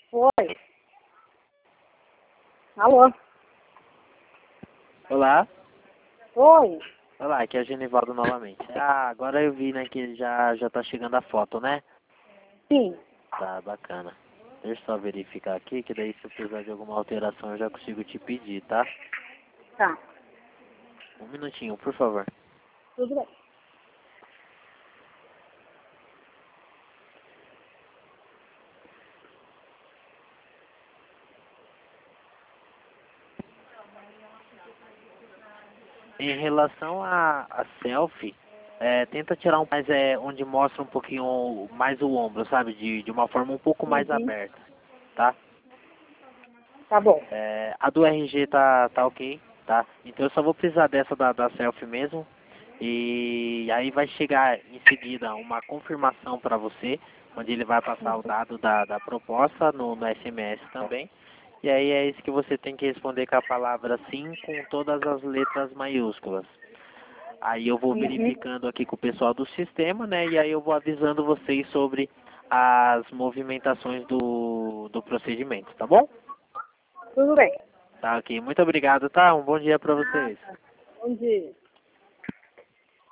Oi. Alô? Olá. Oi. Olá, aqui é o Genivaldo novamente. Ah, agora eu vi, né, que já tá chegando a foto, né? Sim. Tá, bacana. Deixa eu só verificar aqui, que daí se eu precisar de alguma alteração eu já consigo te pedir, tá? Tá. Um minutinho, por favor. Tudo bem. Em relação a selfie, tenta tirar mais, onde mostra um pouquinho mais o ombro, sabe? De uma forma um pouco mais Uhum. aberta, tá? Tá bom. A do RG tá ok, tá? Então eu só vou precisar dessa da selfie mesmo. E aí vai chegar em seguida uma confirmação para você, onde ele vai passar o dado da proposta no SMS também. E aí é isso que você tem que responder com a palavra sim com todas as letras maiúsculas. Aí eu vou Uhum. verificando aqui com o pessoal do sistema, né? E aí eu vou avisando vocês sobre as movimentações do procedimento, tá bom? Tudo bem. Tá ok. Muito obrigado, tá? Um bom dia para vocês. Bom dia.